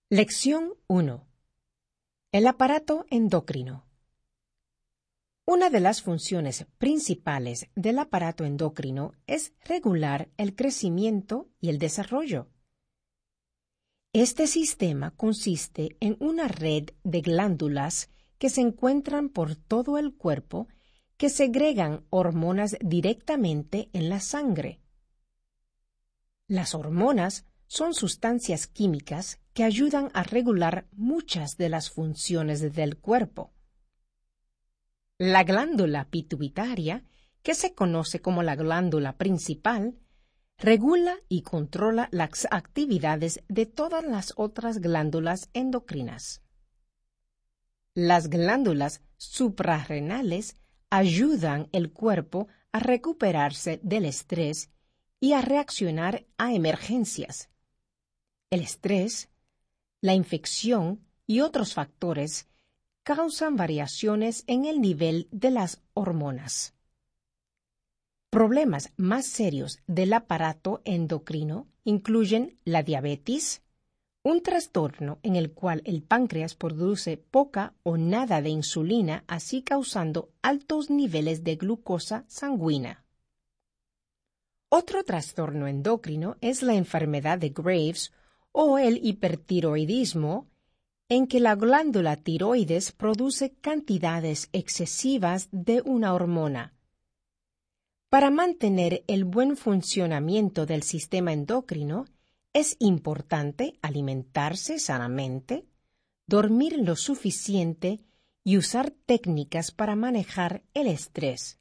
Lección 1. El aparato endocrino. Una de las funciones principales del aparato endocrino es regular el crecimiento y el desarrollo. Este sistema consiste en una red de glándulas que se encuentran por todo el cuerpo que segregan hormonas directamente en la sangre. Las hormonas son sustancias químicas que ayudan a regular muchas de las funciones del cuerpo. La glándula pituitaria, que se conoce como la glándula principal, regula y controla las actividades de todas las otras glándulas endocrinas. Las glándulas suprarrenales ayudan al cuerpo a recuperarse del estrés y a reaccionar a emergencias. El estrés, la infección y otros factores causan variaciones en el nivel de las hormonas. Problemas más serios del aparato endocrino incluyen la diabetes, un trastorno en el cual el páncreas produce poca o nada de insulina, así causando altos niveles de glucosa sanguínea. Otro trastorno endocrino es la enfermedad de Graves o el hipertiroidismo, en que la glándula tiroides produce cantidades excesivas de una hormona. Para mantener el buen funcionamiento del sistema endocrino, es importante alimentarse sanamente, dormir lo suficiente y usar técnicas para manejar el estrés.